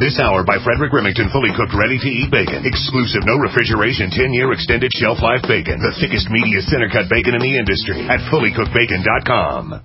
This hour by Frederick Remington, fully cooked, ready-to-eat bacon. Exclusive, no refrigeration, 10-year extended shelf life bacon. The thickest, meatiest, center-cut bacon in the industry at fullycookedbacon.com.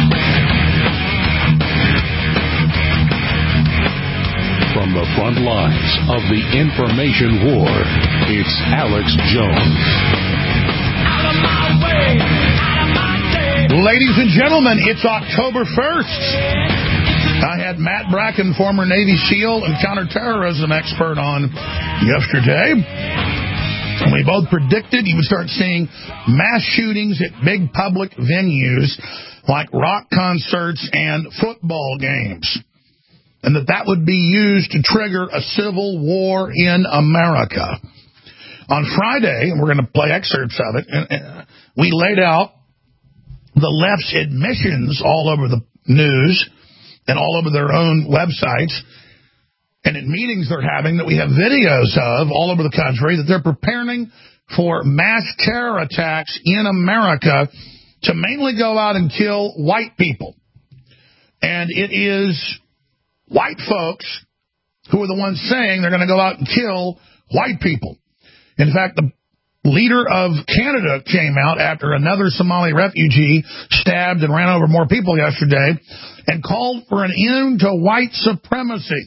From the front lines of the information war, it's Alex Jones. Out of my way, out of my day. Ladies and gentlemen, it's October 1st. I had Matt Bracken, former Navy SEAL and counterterrorism expert, on yesterday. And we both predicted you would start seeing mass shootings at big public venues like rock concerts and football games, and that would be used to trigger a civil war in America. On Friday, and we're going to play excerpts of it, we laid out the left's admissions all over the news and all over their own websites and in meetings they're having that we have videos of all over the country, that they're preparing for mass terror attacks in America to mainly go out and kill white people. And it is white folks who are the ones saying they're going to go out and kill white people. In fact, the leader of Canada came out after another Somali refugee stabbed and ran over more people yesterday and called for an end to white supremacy.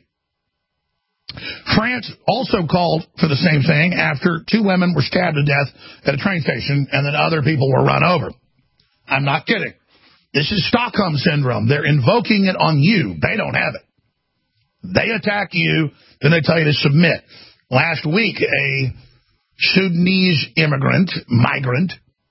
France also called for the same thing after two women were stabbed to death at a train station and then other people were run over. I'm not kidding. This is Stockholm Syndrome. They're invoking it on you. They don't have it. They attack you, then they tell you to submit. Last week, a Sudanese migrant,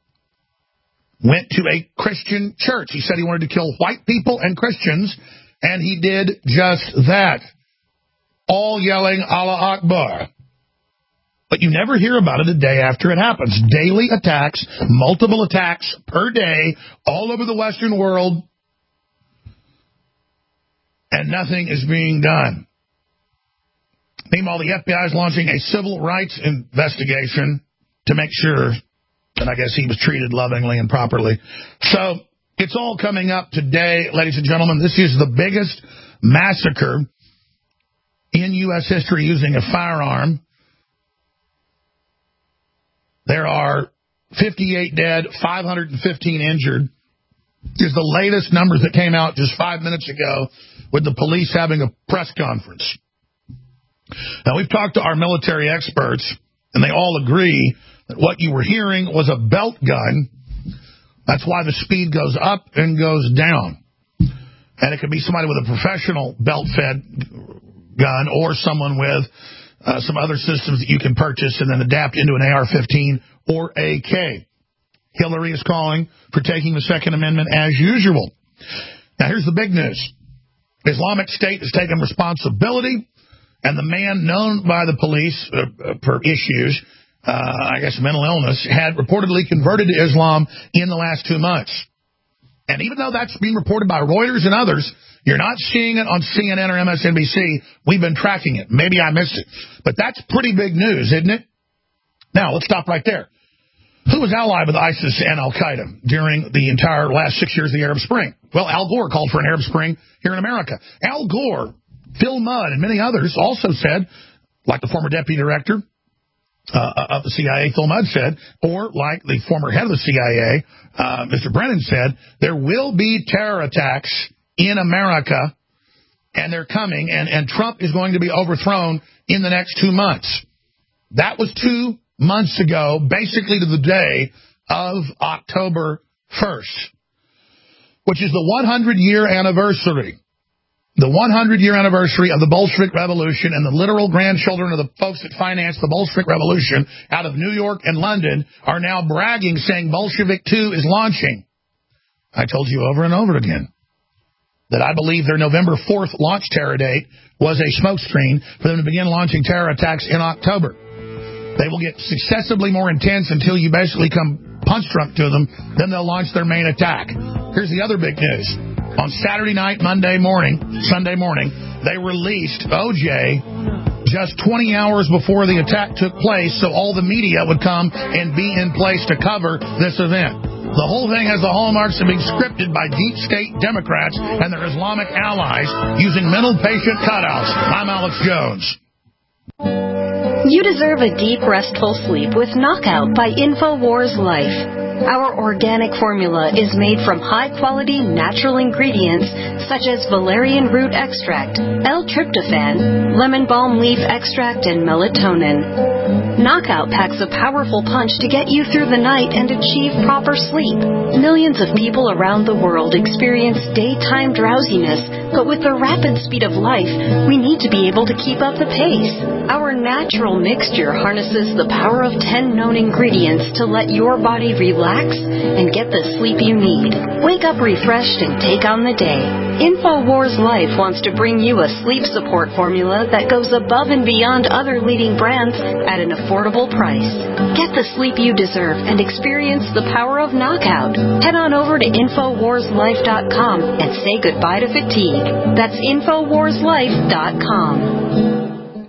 went to a Christian church. He said he wanted to kill white people and Christians, and he did just that. All yelling, Allah Akbar. But you never hear about it a day after it happens. Daily attacks, multiple attacks per day, all over the Western world, and nothing is being done. Meanwhile, the FBI is launching a civil rights investigation to make sure that I guess he was treated lovingly and properly. So it's all coming up today, ladies and gentlemen. This is the biggest massacre in U.S. history using a firearm. There are 58 dead, 515 injured. Is the latest numbers that came out just 5 minutes ago with the police having a press conference. Now, we've talked to our military experts, and they all agree that what you were hearing was a belt gun. That's why the speed goes up and goes down. And it could be somebody with a professional belt-fed gun or someone with some other systems that you can purchase and then adapt into an AR-15 or AK. Hillary is calling for taking the Second Amendment as usual. Now, here's the big news. Islamic State has taken responsibility, and the man known by the police for issues, I guess mental illness, had reportedly converted to Islam in the last 2 months. And even though that's being reported by Reuters and others, you're not seeing it on CNN or MSNBC. We've been tracking it. Maybe I missed it. But that's pretty big news, isn't it? Now, let's stop right there. Who was allied with ISIS and Al-Qaeda during the entire last 6 years of the Arab Spring? Well, Al Gore called for an Arab Spring here in America. Al Gore, Phil Mudd, and many others also said, like the former deputy director of the CIA, Phil Mudd said, or like the former head of the CIA, Mr. Brennan said, there will be terror attacks in America, and they're coming, and Trump is going to be overthrown in the next 2 months. That was 2 months ago, basically to the day of October 1st, which is the 100-year anniversary. The 100-year anniversary of the Bolshevik Revolution, and the literal grandchildren of the folks that financed the Bolshevik Revolution out of New York and London are now bragging, saying Bolshevik 2 is launching. I told you over and over again that I believe their November 4th launch terror date was a smokescreen for them to begin launching terror attacks in October. They will get successively more intense until you basically come punch drunk to them. Then they'll launch their main attack. Here's the other big news. On Saturday night, Sunday morning, they released OJ just 20 hours before the attack took place so all the media would come and be in place to cover this event. The whole thing has the hallmarks of being scripted by deep state Democrats and their Islamic allies using mental patient cutouts. I'm Alex Jones. You deserve a deep, restful sleep with Knockout by InfoWars Life. Our organic formula is made from high-quality natural ingredients such as valerian root extract, L-tryptophan, lemon balm leaf extract, and melatonin. Knockout packs a powerful punch to get you through the night and achieve proper sleep. Millions of people around the world experience daytime drowsiness, but with the rapid speed of life, we need to be able to keep up the pace. Our natural mixture harnesses the power of 10 known ingredients to let your body relax and get the sleep you need. Wake up refreshed and take on the day. InfoWars Life wants to bring you a sleep support formula that goes above and beyond other leading brands at an affordable price. Get the sleep you deserve and experience the power of Knockout. Head on over to InfoWarsLife.com and say goodbye to fatigue. That's InfoWarsLife.com.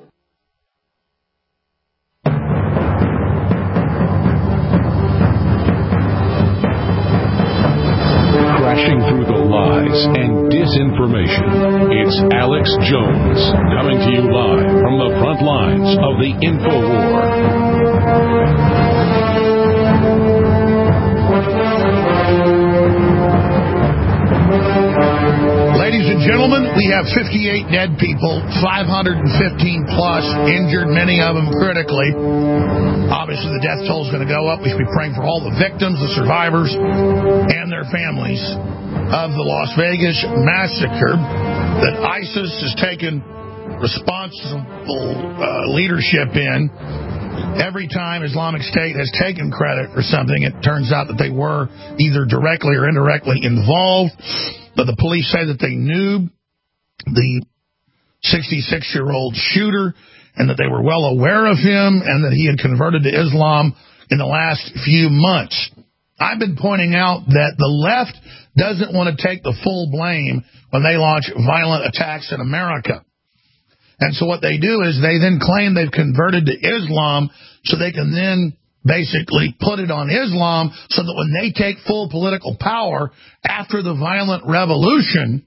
Crashing through the lies and disinformation. It's Alex Jones coming to you live from the front lines of the InfoWar. Ladies and gentlemen, we have 58 dead people, 515 plus injured, many of them critically. Obviously, the death toll is going to go up. We should be praying for all the victims, the survivors, and their families of the Las Vegas massacre that ISIS has taken responsible leadership in. Every time Islamic State has taken credit for something, it turns out that they were either directly or indirectly involved. But the police say that they knew the 66-year-old shooter and that they were well aware of him and that he had converted to Islam in the last few months. I've been pointing out that the left doesn't want to take the full blame when they launch violent attacks in America. And so what they do is they then claim they've converted to Islam so they can then basically put it on Islam so that when they take full political power after the violent revolution,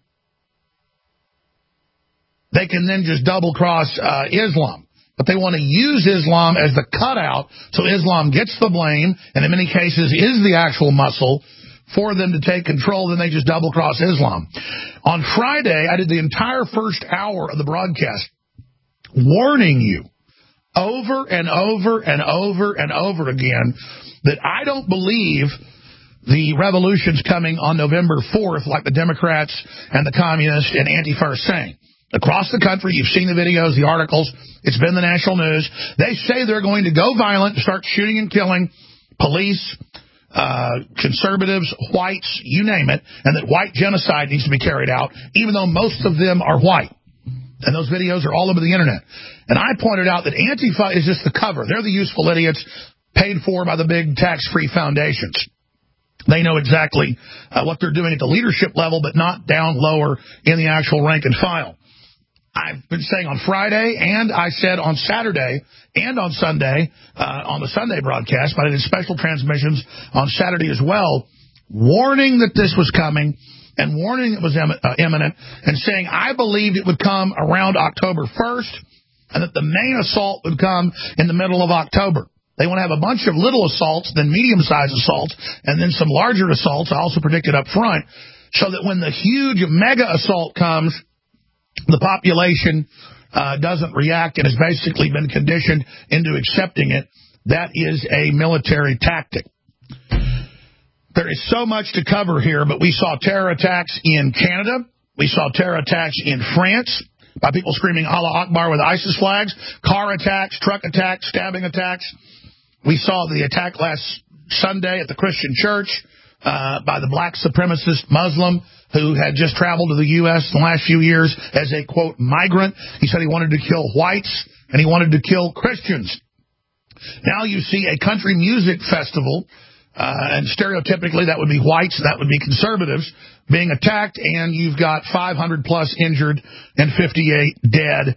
they can then just double-cross Islam. But they want to use Islam as the cutout so Islam gets the blame and in many cases is the actual muscle for them to take control. Then they just double-cross Islam. On Friday, I did the entire first hour of the broadcast warning you over and over and over and over again that I don't believe the revolution's coming on November 4th like the Democrats and the communists and Antifa are saying. Across the country, you've seen the videos, the articles, it's been the national news. They say they're going to go violent, start shooting and killing police, conservatives, whites, you name it, and that white genocide needs to be carried out, even though most of them are white. And those videos are all over the internet. And I pointed out that Antifa is just the cover. They're the useful idiots paid for by the big tax-free foundations. They know exactly what they're doing at the leadership level, but not down lower in the actual rank and file. I've been saying on Friday, and I said on Saturday and on Sunday, on the Sunday broadcast, but I did special transmissions on Saturday as well, warning that this was coming and warning it was imminent and saying I believed it would come around October 1st and that the main assault would come in the middle of October. They want to have a bunch of little assaults, then medium-sized assaults, and then some larger assaults, I also predicted up front, so that when the huge mega assault comes, the population doesn't react and has basically been conditioned into accepting it. That is a military tactic. There is so much to cover here, but we saw terror attacks in Canada. We saw terror attacks in France by people screaming Allah Akbar with ISIS flags, car attacks, truck attacks, stabbing attacks. We saw the attack last Sunday at the Christian church by the black supremacist Muslim who had just traveled to the U.S. in the last few years as a, quote, migrant. He said he wanted to kill whites and he wanted to kill Christians. Now you see a country music festival, and stereotypically that would be whites, that would be conservatives, being attacked, and you've got 500-plus injured and 58 dead.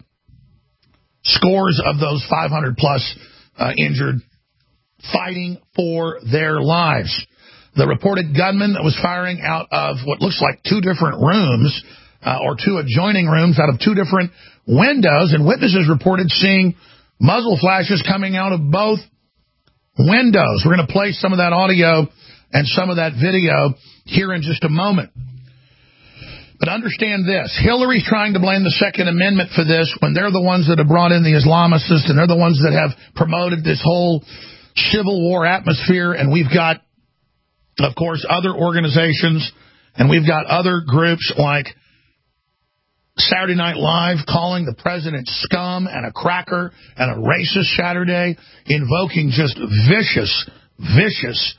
Scores of those 500-plus injured fighting for their lives. the reported gunman that was firing out of what looks like two different rooms or two adjoining rooms out of two different windows, and witnesses reported seeing muzzle flashes coming out of both windows. We're going to play some of that audio and some of that video here in just a moment. But understand this. Hillary's trying to blame the Second Amendment for this when they're the ones that have brought in the Islamists, and they're the ones that have promoted this whole civil war atmosphere. And we've got, of course, other organizations, and we've got other groups like Saturday Night Live calling the president scum and a cracker and a racist Saturday, invoking just vicious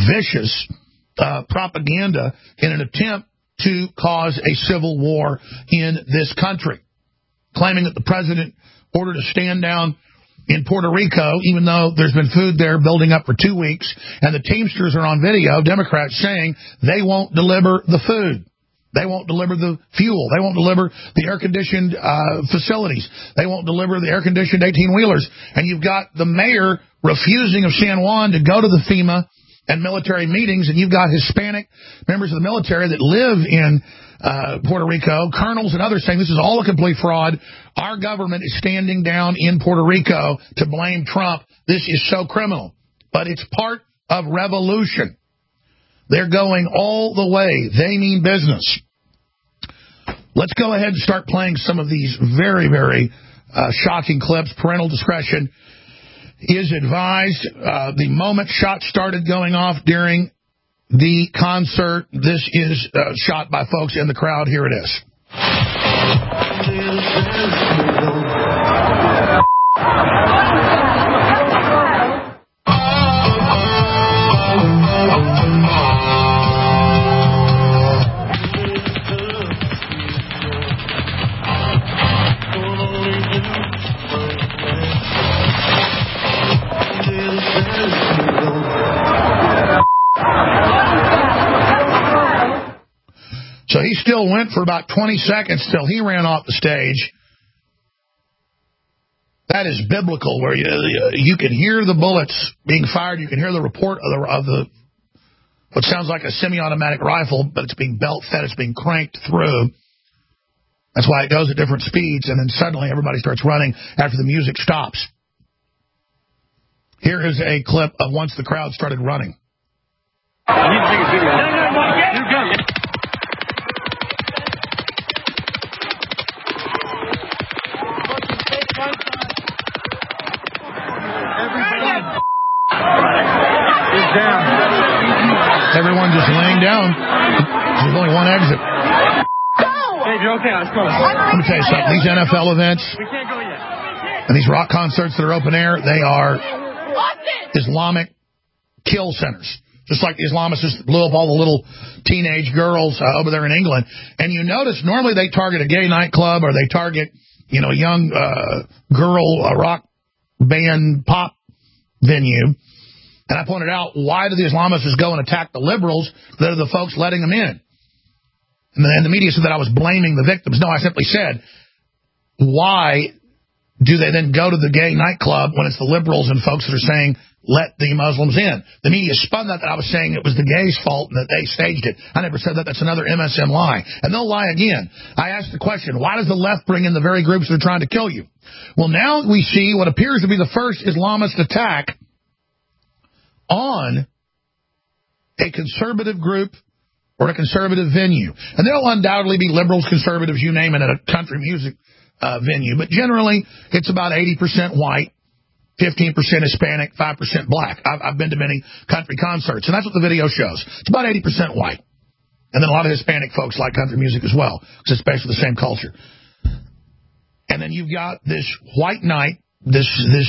propaganda in an attempt to cause a civil war in this country, claiming that the president ordered a stand down in Puerto Rico, even though there's been food there building up for 2 weeks, and the Teamsters are on video, Democrats, saying they won't deliver the food. They won't deliver the fuel. They won't deliver the air-conditioned facilities. They won't deliver the air-conditioned 18-wheelers. And you've got the mayor refusing of San Juan to go to the FEMA and military meetings, and you've got Hispanic members of the military that live in Puerto Rico, colonels and others saying this is all a complete fraud. Our government is standing down in Puerto Rico to blame Trump. This is so criminal. But it's part of revolution. They're going all the way. They mean business. Let's go ahead and start playing some of these very, very shocking clips. Parental discretion is advised. The moment shots started going off during the concert, this is shot by folks in the crowd. Here it is. So he still went for about 20 seconds till he ran off the stage. That is biblical, where you can hear the bullets being fired. You can hear the report of the what sounds like a semi-automatic rifle, but it's being belt-fed. It's being cranked through. That's why it goes at different speeds, and then suddenly everybody starts running after the music stops. Here is a clip of once the crowd started running. I need to take a video. You're good. Everyone just laying down. There's only one exit. Hey, you're okay. Let's go. Let me tell you something. These NFL events We can't go yet. and these rock concerts that are open air, they are Islamic kill centers. Just like the Islamists just blew up all the little teenage girls over there in England. And you notice normally they target a gay nightclub or they target, a young girl, a rock band pop venue. And I pointed out, why do the Islamists go and attack the liberals that are the folks letting them in? And the media said that I was blaming the victims. No, I simply said, why do they then go to the gay nightclub when it's the liberals and folks that are saying, let the Muslims in? The media spun that I was saying it was the gays' fault and that they staged it. I never said that. That's another MSM lie. And they'll lie again. I asked the question, why does the left bring in the very groups that are trying to kill you? Well, now we see what appears to be the first Islamist attack on a conservative group or a conservative venue. And there'll undoubtedly be liberals, conservatives, you name it, at a country music venue. But generally, it's about 80% white, 15% Hispanic, 5% black. I've been to many country concerts, and that's what the video shows. It's about 80% white. And then a lot of Hispanic folks like country music as well, because it's basically the same culture. And then you've got this white knight, this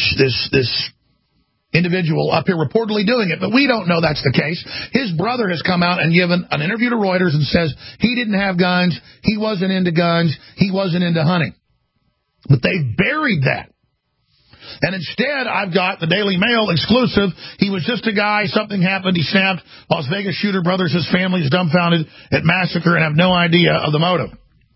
individual up here reportedly doing it, but we don't know that's the case. His brother has come out and given an interview to Reuters and says he didn't have guns, he wasn't into guns, he wasn't into hunting. But they buried that. And instead, I've got the Daily Mail exclusive. He was just a guy, something happened, he snapped. Las Vegas shooter brothers, his family is dumbfounded at massacre and have no idea of the motive.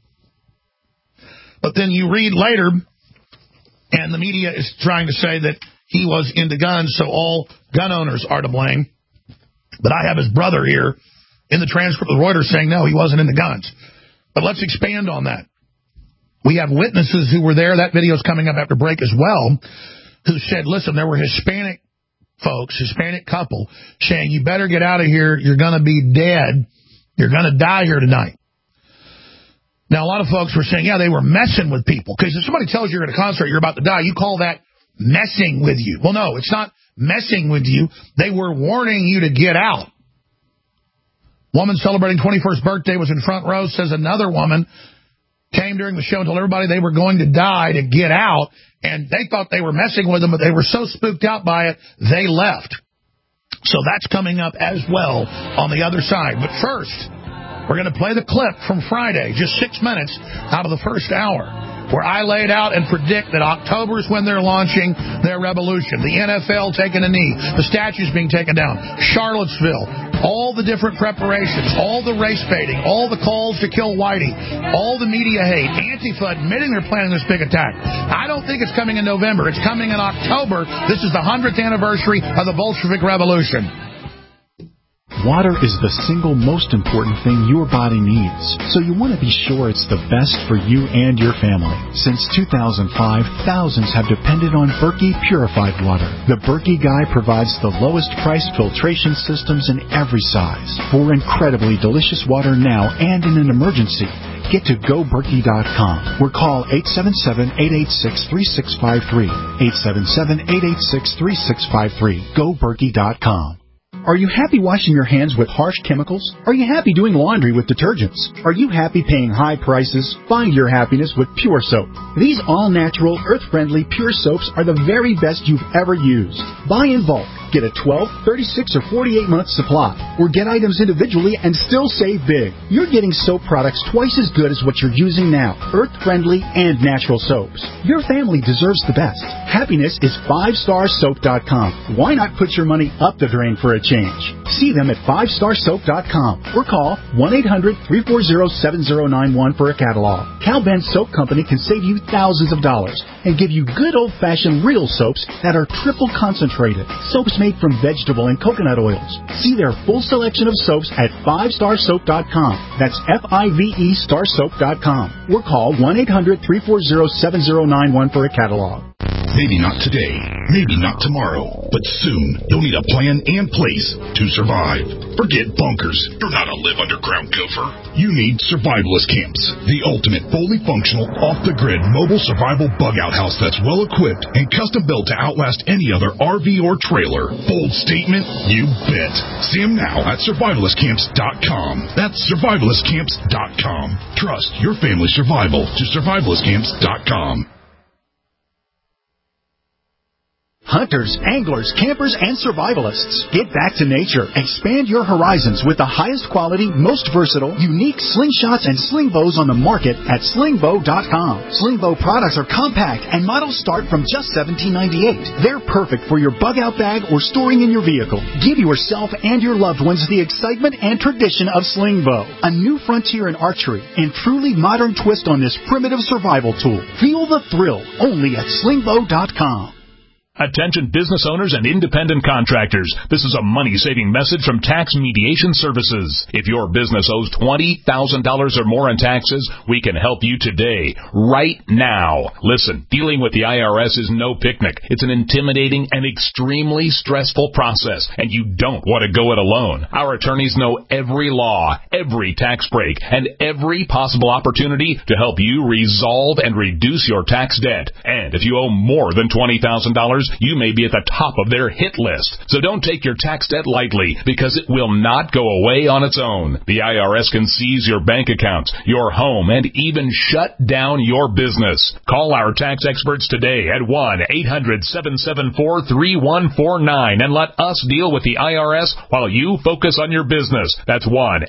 But then you read later, and the media is trying to say that he was into guns, so all gun owners are to blame. But I have his brother here in the transcript of Reuters saying, no, he wasn't in the guns. But let's expand on that. We have witnesses who were there. That video's coming up after break as well, who said, listen, there were Hispanic folks, Hispanic couple, saying, you better get out of here. You're going to be dead. You're going to die here tonight. Now, a lot of folks were saying, yeah, they were messing with people. Because if somebody tells you you're at a concert, you're about to die, you call that messing with you. Well, no, it's not messing with you. They were warning you to get out. Woman celebrating 21st birthday was in front row, says another woman came during the show and told everybody they were going to die to get out, and they thought they were messing with them, but they were so spooked out by it, they left. So that's coming up as well on the other side. But first, we're going to play the clip from Friday, just 6 minutes out of the first hour, where I laid out and predict that October is when they're launching their revolution. The NFL taking a knee, the statues being taken down, Charlottesville, all the different preparations, all the race baiting, all the calls to kill Whitey, all the media hate, Antifa admitting they're planning this big attack. I don't think it's coming in November. It's coming in October. This is the 100th anniversary of the Bolshevik Revolution. Water is the single most important thing your body needs, so you want to be sure it's the best for you and your family. Since 2005, thousands have depended on Berkey purified water. The Berkey Guy provides the lowest price filtration systems in every size. For incredibly delicious water now and in an emergency, get to GoBerkey.com or call 877-886-3653. 877-886-3653. GoBerkey.com. Are you happy washing your hands with harsh chemicals? Are you happy doing laundry with detergents? Are you happy paying high prices? Find your happiness with Pure Soap. These all-natural, earth-friendly Pure Soaps are the very best you've ever used. Buy in bulk. Get a 12, 36, or 48-month supply. Or get items individually and still save big. You're getting soap products twice as good as what you're using now. Earth-friendly and natural soaps. Your family deserves the best. Happiness is 5starsoap.com. Why not put your money up the drain for a change? See them at 5starsoap.com or call 1-800-340-7091 for a catalog. Cal Ben Soap Company can save you thousands of dollars and give you good old-fashioned real soaps that are triple concentrated. Soaps made from vegetable and coconut oils. See their full selection of soaps at 5starsoap.com. That's F-I-V-E starsoap.com. Or call 1-800-340-7091 for a catalog. Maybe not today, maybe not tomorrow, but soon you'll need a plan and place to survive. Forget bunkers. You're not a live underground gopher. You need survivalist camps, the ultimate fully functional, off-the-grid mobile survival bug-out house that's well-equipped and custom-built to outlast any other RV or trailer. Bold statement? You bet. See them now at survivalistcamps.com. That's survivalistcamps.com. Trust your family's survival to survivalistcamps.com. Hunters, anglers, campers, and survivalists. Get back to nature. Expand your horizons with the highest quality, most versatile, unique slingshots and sling bows on the market at slingbow.com. Slingbow products are compact and models start from just $17.98. They're perfect for your bug-out bag or storing in your vehicle. Give yourself and your loved ones the excitement and tradition of Slingbow, a new frontier in archery and truly modern twist on this primitive survival tool. Feel the thrill only at slingbow.com. Attention business owners and independent contractors. This is a money-saving message from Tax Mediation Services. If your business owes $20,000 or more in taxes, we can help you today, right now. Listen, dealing with the IRS is no picnic. It's an intimidating and extremely stressful process, and you don't want to go it alone. Our attorneys know every law, every tax break, and every possible opportunity to help you resolve and reduce your tax debt. And if you owe more than $20,000, you may be at the top of their hit list. So don't take your tax debt lightly, because it will not go away on its own. The IRS can seize your bank accounts, your home, and even shut down your business. Call our tax experts today at 1-800-774-3149 and let us deal with the IRS while you focus on your business. That's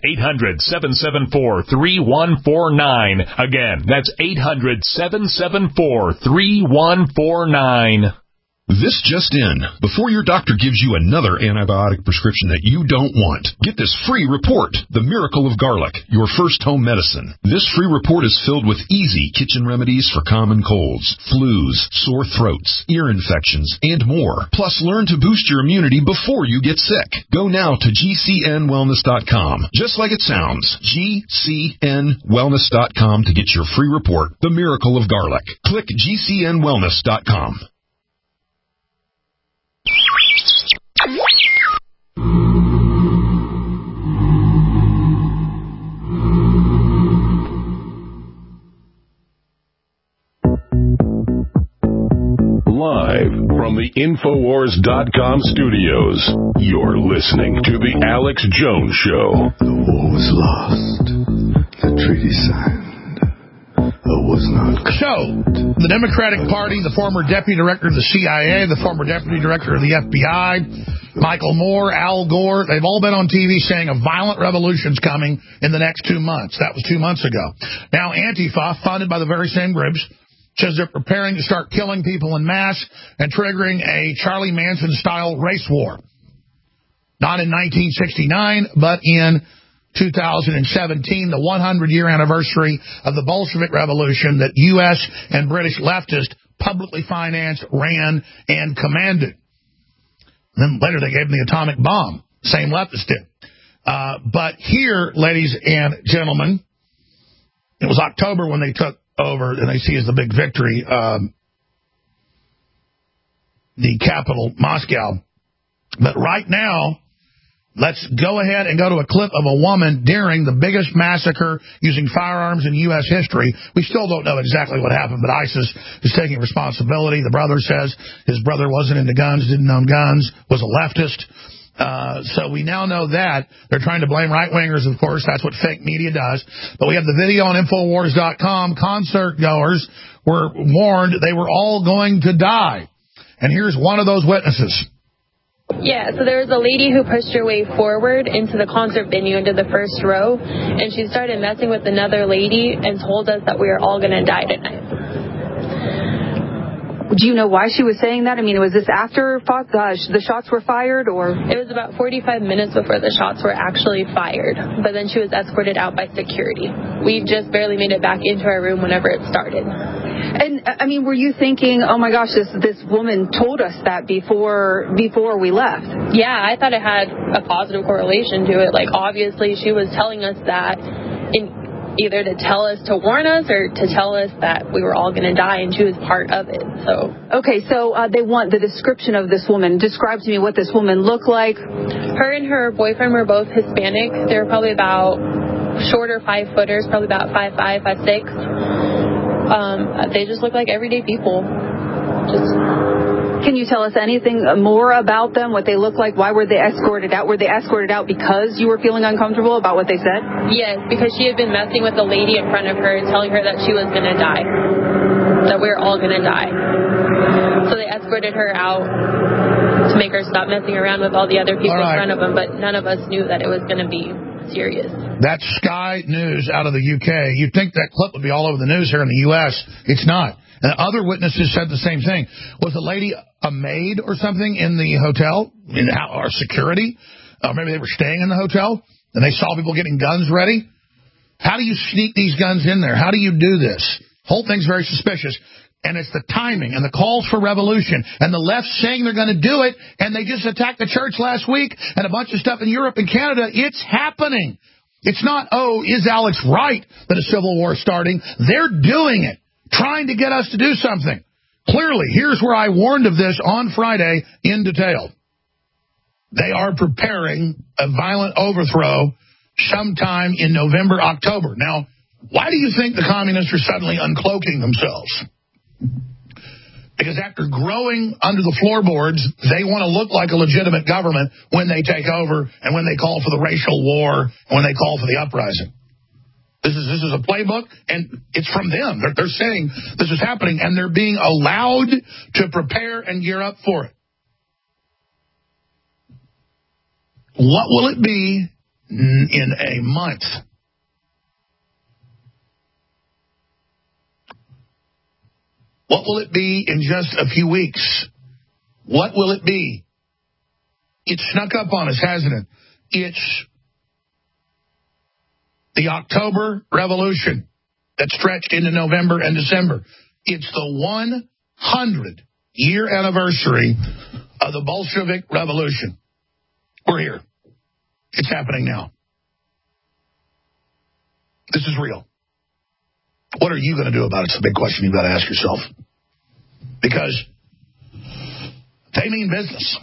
1-800-774-3149. Again, that's 800-774-3149. This just in. Before your doctor gives you another antibiotic prescription that you don't want, get this free report, The Miracle of Garlic, your first home medicine. This free report is filled with easy kitchen remedies for common colds, flus, sore throats, ear infections, and more. Plus, learn to boost your immunity before you get sick. Go now to GCNwellness.com. Just like it sounds, GCNwellness.com to get your free report, The Miracle of Garlic. Click GCNwellness.com. Live from the Infowars.com studios, you're listening to The Alex Jones Show. The war was lost. The treaty signed. Was not. So, the Democratic Party, the former deputy director of the CIA, the former deputy director of the FBI, Michael Moore, Al Gore, they've all been on TV saying a violent revolution's coming in the next 2 months. That was 2 months ago. Now, Antifa, funded by the very same groups, says they're preparing to start killing people en masse and triggering a Charlie Manson-style race war. Not in 1969, but in 2017, the 100-year anniversary of the Bolshevik Revolution that U.S. and British leftists publicly financed, ran, and commanded. Then later they gave them the atomic bomb. Same leftists did. But here, ladies and gentlemen, it was October when they took over, and they see as the big victory, the capital, Moscow. But right now, let's go ahead and go to a clip of a woman during the biggest massacre using firearms in U.S. history. We still don't know exactly what happened, but ISIS is taking responsibility. The brother says his brother wasn't into guns, didn't own guns, was a leftist. So we now know that. They're trying to blame right-wingers, of course. That's what fake media does. But we have the video on Infowars.com. Concert goers were warned they were all going to die. And here's one of those witnesses. Yeah, so there was a lady who pushed her way forward into the concert venue, into the first row, and she started messing with another lady and told us that we were all going to die tonight. Do you know why she was saying that? I mean, was this after the shots were fired, or? It was about 45 minutes before the shots were actually fired, but then she was escorted out by security. We just barely made it back into our room whenever it started. And, I mean, were you thinking, oh, my gosh, this woman told us that before we left? Yeah, I thought it had a positive correlation to it. Like, obviously, she was telling us that either to tell us, to warn us, or to tell us that we were all going to die, and she was part of it. So okay, so they want the description of this woman. Describe to me what this woman looked like. Her and her boyfriend were both Hispanic. They were probably about shorter 5-footers, probably about 5'5", 5'6". They just look like everyday people. Can you tell us anything more about them, what they look like? Why were they escorted out? Were they escorted out because you were feeling uncomfortable about what they said? Yes, because she had been messing with the lady in front of her, telling her that she was going to die, that we were all going to die. So they escorted her out to make her stop messing around with all the other people in front of them, but none of us knew that it was going to be serious. That's Sky News out of the UK. You'd think that clip would be all over the news here in the U.S. It's not. And other witnesses said the same thing. Was the lady a maid or something in the hotel, or security? Maybe they were staying in the hotel and they saw people getting guns ready. How do you sneak these guns in there? How do you do this? Whole thing's very suspicious. And it's the timing and the calls for revolution and the left saying they're going to do it, and they just attacked the church last week and a bunch of stuff in Europe and Canada. It's happening. It's not, oh, is Alex right that a civil war is starting? They're doing it, trying to get us to do something. Clearly, here's where I warned of this on Friday in detail. They are preparing a violent overthrow sometime in November, October. Now, why do you think the communists are suddenly uncloaking themselves? Because after growing under the floorboards, they want to look like a legitimate government when they take over and when they call for the racial war and when they call for the uprising. This is a playbook, and it's from them. They're saying this is happening, and they're being allowed to prepare and gear up for it. What will it be in a month? What will it be in just a few weeks? What will it be? It snuck up on us, hasn't it? It's the October Revolution that stretched into November and December. It's the 100-year anniversary of the Bolshevik Revolution. We're here. It's happening now. This is real. What are you going to do about it? It's a big question you've got to ask yourself. Because they mean business.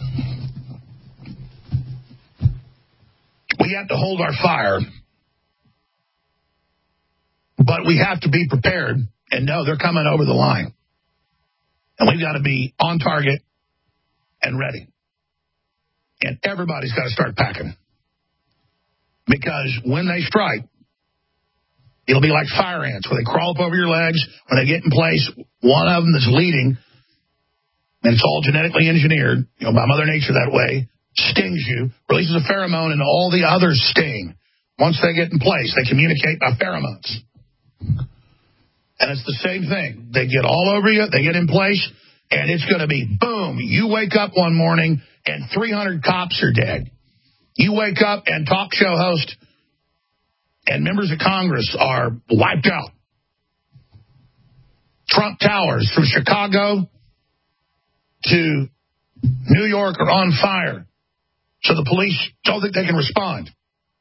We have to hold our fire, but we have to be prepared and know they're coming over the line. And we've got to be on target and ready. And everybody's got to start packing. Because when they strike, it'll be like fire ants, where they crawl up over your legs, when they get in place, one of them that's leading, and it's all genetically engineered, by Mother Nature that way, stings you, releases a pheromone, and all the others sting. Once they get in place, they communicate by pheromones. And it's the same thing. They get all over you, they get in place, and it's going to be boom. You wake up one morning, and 300 cops are dead. You wake up, and talk show host and members of Congress are wiped out. Trump Towers from Chicago to New York are on fire. So the police don't think they can respond.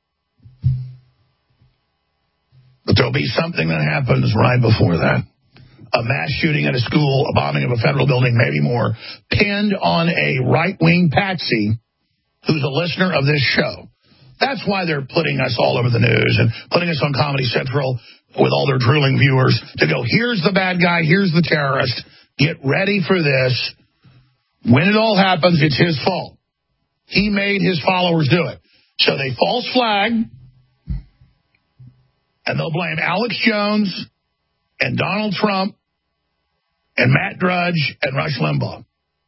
But there'll be something that happens right before that. A mass shooting at a school, a bombing of a federal building, maybe more, pinned on a right-wing patsy who's a listener of this show. That's why they're putting us all over the news and putting us on Comedy Central with all their drooling viewers to go, here's the bad guy, here's the terrorist. Get ready for this. When it all happens, it's his fault. He made his followers do it. So they false flag, and they'll blame Alex Jones and Donald Trump and Matt Drudge and Rush Limbaugh.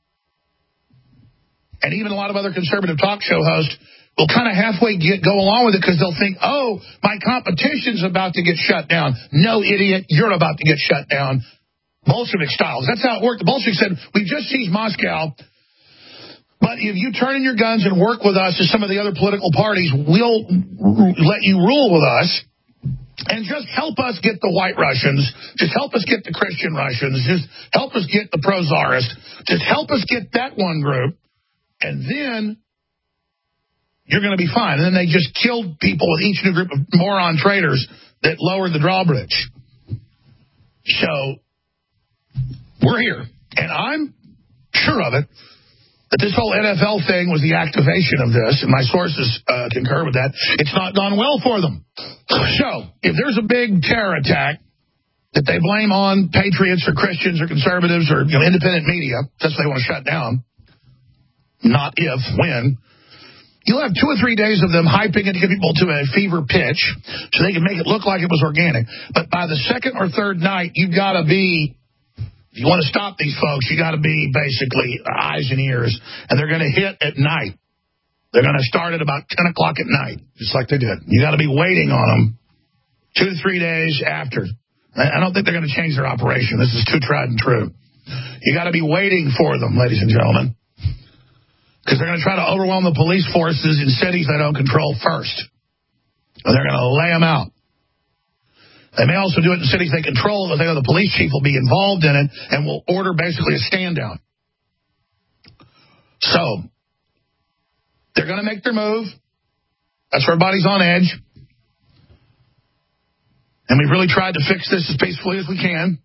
And even a lot of other conservative talk show hosts will kind of halfway go along with it because they'll think, oh, my competition's about to get shut down. No, idiot, you're about to get shut down. Bolshevik styles. That's how it worked. The Bolsheviks said, we've just seized Moscow, but if you turn in your guns and work with us as some of the other political parties, we'll let you rule with us. And just help us get the white Russians. Just help us get the Christian Russians. Just help us get the pro-czarist. Just help us get that one group. And then you're going to be fine. And then they just killed people with each new group of moron traitors that lowered the drawbridge. So we're here. And I'm sure of it, that this whole NFL thing was the activation of this, and my sources concur with that. It's not gone well for them. So if there's a big terror attack that they blame on patriots or Christians or conservatives or independent media, that's what they want to shut down, not if, when, you'll have 2 or 3 days of them hyping it to get people to a fever pitch so they can make it look like it was organic. But by the second or third night, you've got to be, if you want to stop these folks, you got to be basically eyes and ears. And they're going to hit at night. They're going to start at about 10 o'clock at night, just like they did. You got to be waiting on them 2 to 3 days after. I don't think they're going to change their operation. This is too tried and true. You got to be waiting for them, ladies and gentlemen, because they're going to try to overwhelm the police forces in cities they don't control first. And they're going to lay them out. They may also do it in cities they control, but they know the police chief will be involved in it and will order basically a stand down. So they're going to make their move. That's where everybody's on edge. And we've really tried to fix this as peacefully as we can.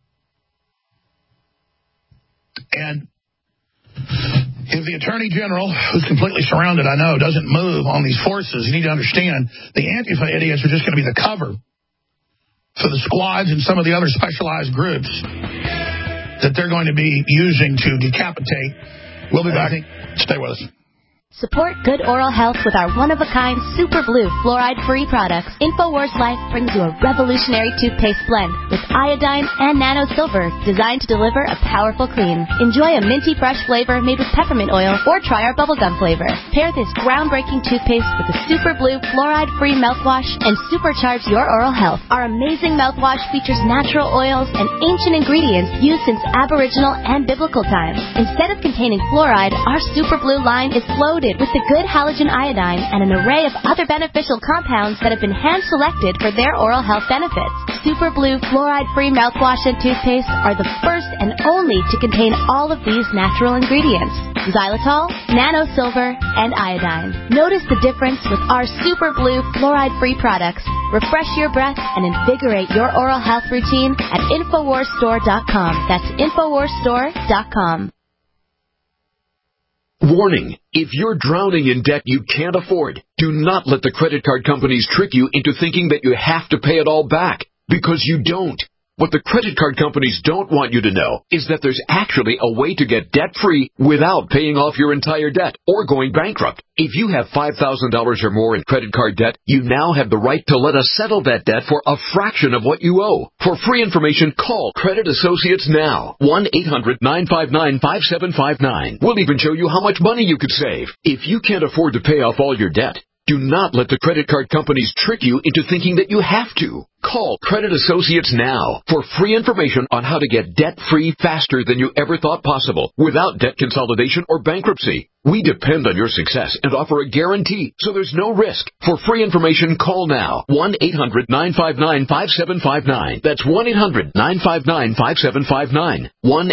And if the Attorney General, who's completely surrounded, I know, doesn't move on these forces, you need to understand the Antifa idiots are just going to be the cover for the squads and some of the other specialized groups that they're going to be using to decapitate. We'll be back. Stay with us. Support good oral health with our one-of-a-kind Super Blue fluoride-free products. InfoWars Life brings you a revolutionary toothpaste blend with iodine and nano silver designed to deliver a powerful clean. Enjoy a minty fresh flavor made with peppermint oil or try our bubblegum flavor. Pair this groundbreaking toothpaste with the Super Blue fluoride-free mouthwash and supercharge your oral health. Our amazing mouthwash features natural oils and ancient ingredients used since Aboriginal and biblical times. Instead of containing fluoride, our Super Blue line is loaded with the good halogen iodine and an array of other beneficial compounds that have been hand-selected for their oral health benefits. Super Blue fluoride-free mouthwash and toothpaste are the first and only to contain all of these natural ingredients: xylitol, nano silver, and iodine. Notice the difference with our Super Blue fluoride-free products. Refresh your breath and invigorate your oral health routine at InfoWarsStore.com. That's InfoWarsStore.com. Warning, if you're drowning in debt you can't afford, do not let the credit card companies trick you into thinking that you have to pay it all back, because you don't. What the credit card companies don't want you to know is that there's actually a way to get debt-free without paying off your entire debt or going bankrupt. If you have $5,000 or more in credit card debt, you now have the right to let us settle that debt for a fraction of what you owe. For free information, call Credit Associates now. 1-800-959-5759. We'll even show you how much money you could save. If you can't afford to pay off all your debt, do not let the credit card companies trick you into thinking that you have to. Call Credit Associates now for free information on how to get debt-free faster than you ever thought possible without debt consolidation or bankruptcy. We depend on your success and offer a guarantee, so there's no risk. For free information, call now. 1-800-959-5759. That's 1-800-959-5759.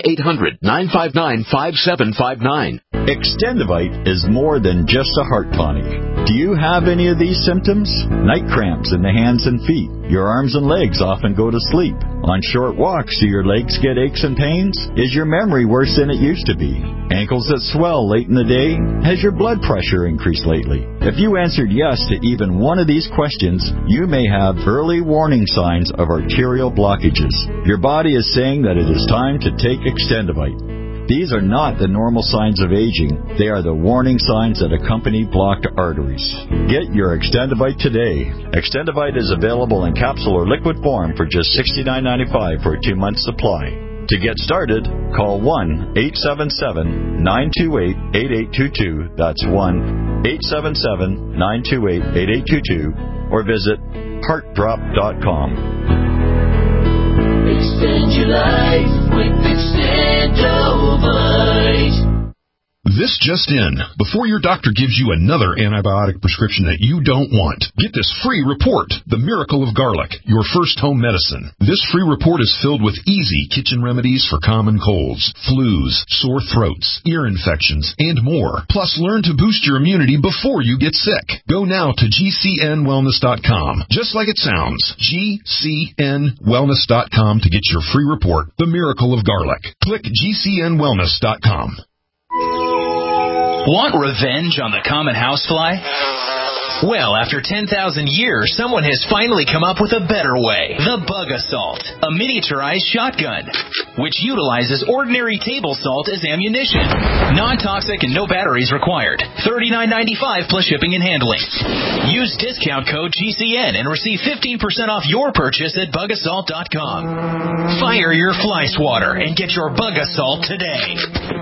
1-800-959-5759. Extendivite is more than just a heart tonic. Do you have any of these symptoms? Night cramps in the hands and feet. Your arms and legs often go to sleep. On short walks, do your legs get aches and pains? Is your memory worse than it used to be? Ankles that swell late in the day? Has your blood pressure increased lately? If you answered yes to even one of these questions, you may have early warning signs of arterial blockages. Your body is saying that it is time to take Extendivite. These are not the normal signs of aging. They are the warning signs that accompany blocked arteries. Get your Extendivite today. Extendivite is available in capsule or liquid form for just $69.95 for a 2-month supply. To get started, call 1-877-928-8822. That's 1-877-928-8822. Or visit heartdrop.com. Extend your life with Extendivite. This just in. Before your doctor gives you another antibiotic prescription that you don't want, get this free report, The Miracle of Garlic, your first home medicine. This free report is filled with easy kitchen remedies for common colds, flus, sore throats, ear infections, and more. Plus, learn to boost your immunity before you get sick. Go now to GCNwellness.com, just like it sounds, GCNwellness.com to get your free report, The Miracle of Garlic. Click GCNwellness.com. Want revenge on the common housefly? Well, after 10,000 years, someone has finally come up with a better way. The Bug Assault, a miniaturized shotgun, which utilizes ordinary table salt as ammunition. Non-toxic and no batteries required. $39.95 plus shipping and handling. Use discount code GCN and receive 15% off your purchase at bugassault.com. Fire your fly swatter and get your Bug Assault today.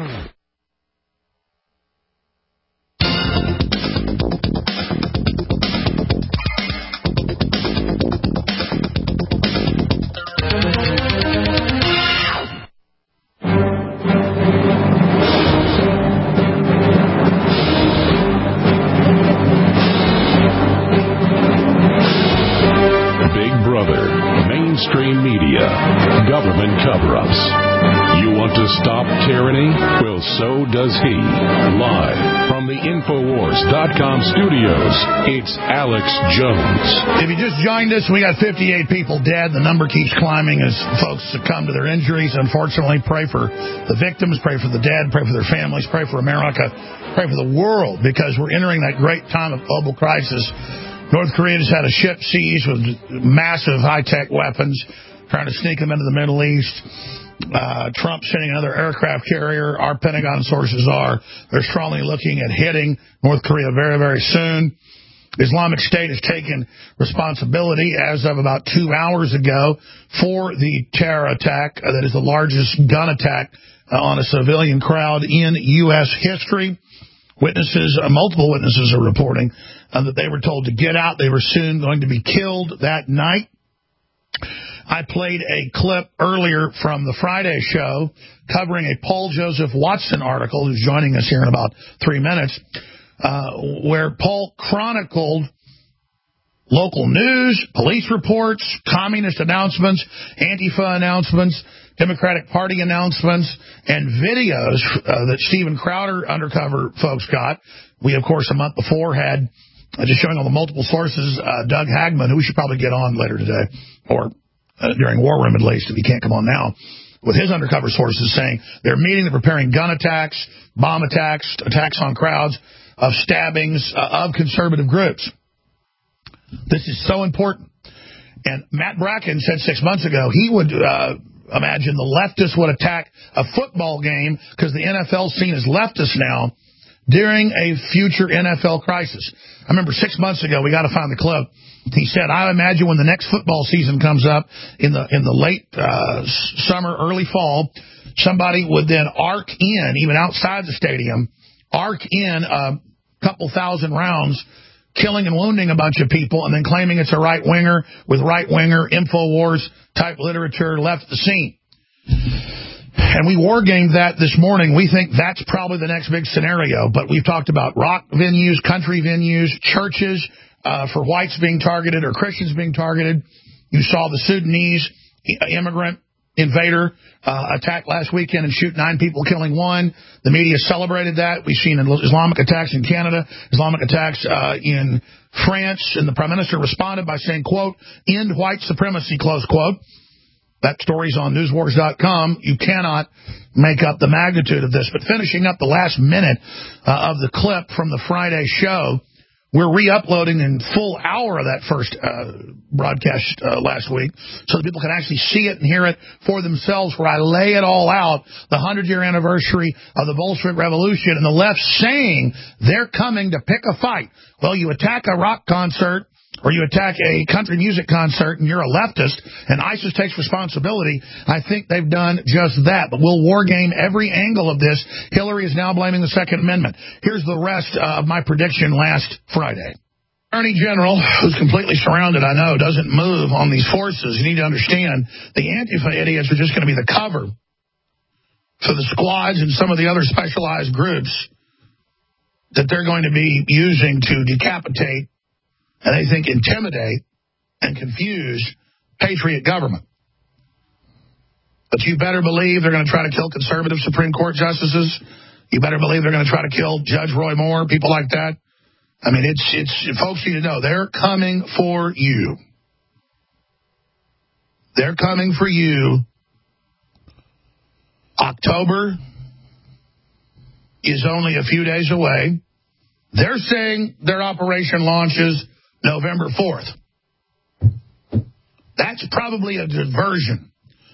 Mainstream media, government cover-ups. You want to stop tyranny? Well, so does he. Live from the Infowars.com studios, it's Alex Jones. If you just joined us, we got 58 people dead. The number keeps climbing as folks succumb to their injuries. Unfortunately, pray for the victims, pray for the dead, pray for their families, pray for America, pray for the world, because we're entering that great time of global crisis. North Korea just had a ship seized with massive high-tech weapons, trying to sneak them into the Middle East. Trump sending another aircraft carrier. Our Pentagon sources are they're strongly looking at hitting North Korea very, very soon. Islamic State has taken responsibility as of about 2 hours ago for the terror attack that is the largest gun attack on a civilian crowd in U.S. history. Multiple witnesses are reporting that they were told to get out. They were soon going to be killed that night. I played a clip earlier from the Friday show covering a Paul Joseph Watson article, who's joining us here in about 3 minutes, where Paul chronicled local news, police reports, communist announcements, Antifa announcements, Democratic Party announcements, and videos that Steven Crowder undercover folks got. We, of course, a month before had, just showing all the multiple sources, Doug Hagman, who we should probably get on later today, or during War Room at least, if he can't come on now, with his undercover sources saying they're meeting, they're preparing gun attacks, bomb attacks, attacks on crowds, of stabbings of conservative groups. This is so important. And Matt Bracken said 6 months ago he would imagine the leftists would attack a football game because the NFL is seen as leftist now during a future NFL crisis. I remember 6 months ago, we got to find the clip. He said, I imagine when the next football season comes up in the late summer, early fall, somebody would then arc in, even outside the stadium, arc in a couple thousand rounds, killing and wounding a bunch of people, and then claiming it's a right-winger with right-winger InfoWars-type literature left the scene. And we war-gamed that this morning. We think that's probably the next big scenario. But we've talked about rock venues, country venues, churches for whites being targeted or Christians being targeted. You saw the Sudanese immigrant invader attack last weekend and shoot 9 people, killing 1. The media celebrated that. We've seen Islamic attacks in Canada, Islamic attacks in France, and the Prime Minister responded by saying, quote, end white supremacy, close quote. That story's on newswars.com. You cannot make up the magnitude of this. But finishing up the last minute of the clip from the Friday show, we're re-uploading in full hour of that first broadcast last week so that people can actually see it and hear it for themselves, where I lay it all out, the 100-year anniversary of the Bolshevik Revolution, and the left saying they're coming to pick a fight. Well, you attack a rock concert or you attack a country music concert and you're a leftist and ISIS takes responsibility. I think they've done just that. But we'll war game every angle of this. Hillary is now blaming the Second Amendment. Here's the rest of my prediction last Friday. Attorney General, who's completely surrounded, I know, doesn't move on these forces. You need to understand the Antifa idiots are just going to be the cover for the squads and some of the other specialized groups that they're going to be using to decapitate and they think intimidate and confuse patriot government. But you better believe they're going to try to kill conservative Supreme Court justices. You better believe they're going to try to kill Judge Roy Moore, people like that. I mean, it's folks need to know they're coming for you. They're coming for you. October is only a few days away. They're saying their operation launches November 4th. That's probably a diversion.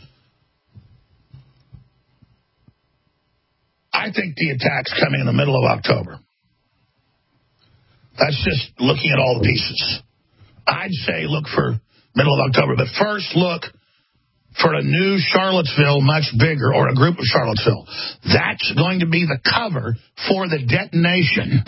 I think the attack's coming in the middle of October. That's just looking at all the pieces. I'd say look for middle of October, but first look for a new Charlottesville, much bigger, or a group of Charlottesville. That's going to be the cover for the detonation.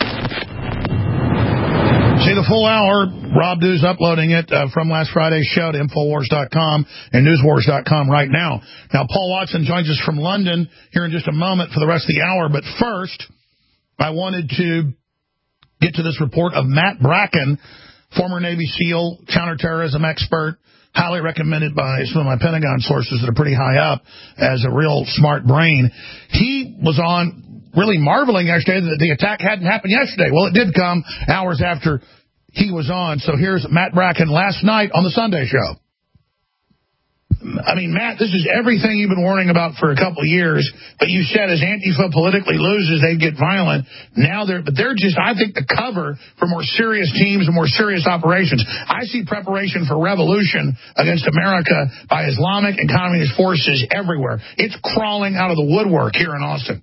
See the full hour. Rob Dew's uploading it from last Friday's show to Infowars.com and Newswars.com right now. Now, Paul Watson joins us from London here in just a moment for the rest of the hour. But first, I wanted to get to this report of Matt Bracken, former Navy SEAL, counterterrorism expert, highly recommended by some of my Pentagon sources that are pretty high up as a real smart brain. He was on really marveling yesterday that the attack hadn't happened yesterday. Well, it did come hours after he was on. So here's Matt Bracken last night on the Sunday show. I mean, Matt, this is everything you've been warning about for a couple of years, but you said as Antifa politically loses, they get violent. Now they're just, I think, the cover for more serious teams and more serious operations. I see preparation for revolution against America by Islamic and communist forces everywhere. It's crawling out of the woodwork here in Austin.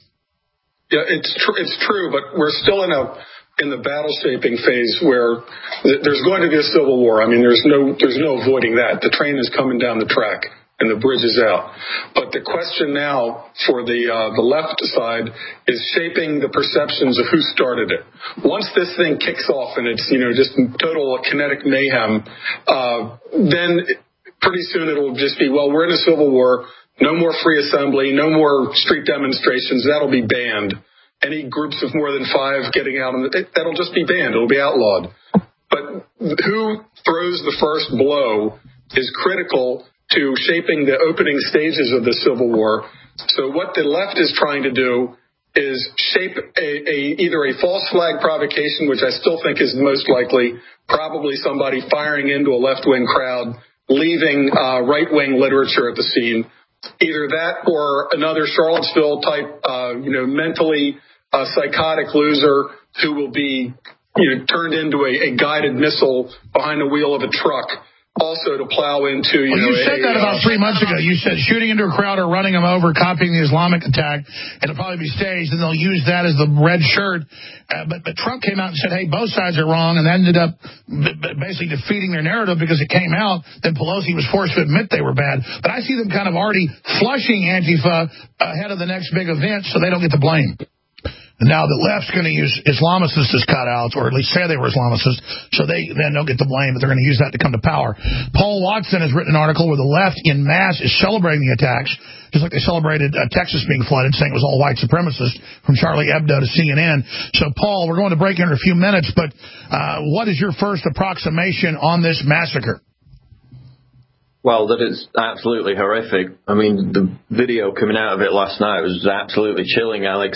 Yeah, it's true, but we're still in the battle shaping phase where there's going to be a civil war. I mean, there's no avoiding that. The train is coming down the track and the bridge is out. But the question now for the left side is shaping the perceptions of who started it. Once this thing kicks off and it's, just total kinetic mayhem, then pretty soon it'll just be, well, we're in a civil war. No more free assembly, no more street demonstrations. That'll be banned. Any groups of more than 5 getting out, that'll just be banned. It'll be outlawed. But who throws the first blow is critical to shaping the opening stages of the Civil War. So what the left is trying to do is shape either a false flag provocation, which I still think is most likely, probably somebody firing into a left-wing crowd, leaving right-wing literature at the scene. Either that or another Charlottesville type, mentally psychotic loser who will be, turned into a guided missile behind the wheel of a truck, also to plow into, you said that about 3 months ago. You said shooting into a crowd or running them over, copying the Islamic attack, and it'll probably be staged, and they'll use that as the red shirt. But Trump came out and said, hey, both sides are wrong, and that ended up basically defeating their narrative because it came out. Then Pelosi was forced to admit they were bad. But I see them kind of already flushing Antifa ahead of the next big event so they don't get the blame. Now the left's going to use Islamicists as cutouts, or at least say they were Islamicists, so they then don't get the blame, but they're going to use that to come to power. Paul Watson has written an article where the left in mass is celebrating the attacks, just like they celebrated Texas being flooded, saying it was all white supremacists, from Charlie Hebdo to CNN. So, Paul, we're going to break in a few minutes, but what is your first approximation on this massacre? Well, that is absolutely horrific. I mean, the video coming out of it last night was absolutely chilling, Alex.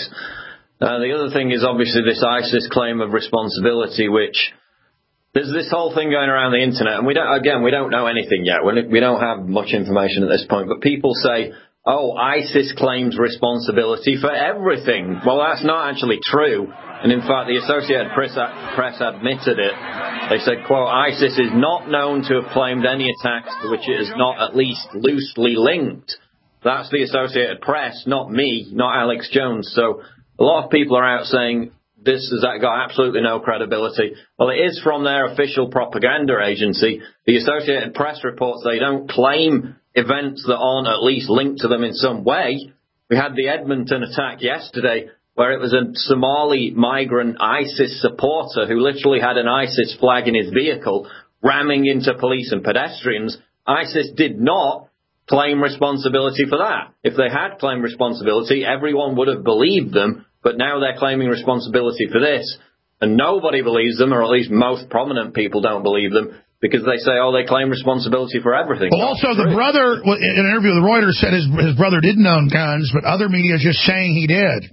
The other thing is obviously this ISIS claim of responsibility, which there's this whole thing going around the internet, and we don't know anything yet. We don't have much information at this point, but people say, oh, ISIS claims responsibility for everything. Well, that's not actually true. And in fact, the Associated Press admitted it. They said, quote, ISIS is not known to have claimed any attacks to which it is not at least loosely linked. That's the Associated Press, not me, not Alex Jones. So a lot of people are out saying this has got absolutely no credibility. Well, it is from their official propaganda agency. The Associated Press reports they don't claim events that aren't at least linked to them in some way. We had the Edmonton attack yesterday where it was a Somali migrant ISIS supporter who literally had an ISIS flag in his vehicle ramming into police and pedestrians. ISIS did not claim responsibility for that. If they had claimed responsibility, everyone would have believed them. But now they're claiming responsibility for this, and nobody believes them, or at least most prominent people don't believe them, because they say, oh, they claim responsibility for everything. Well, also, the brother, in an interview with Reuters, said his brother didn't own guns, but other media is just saying he did.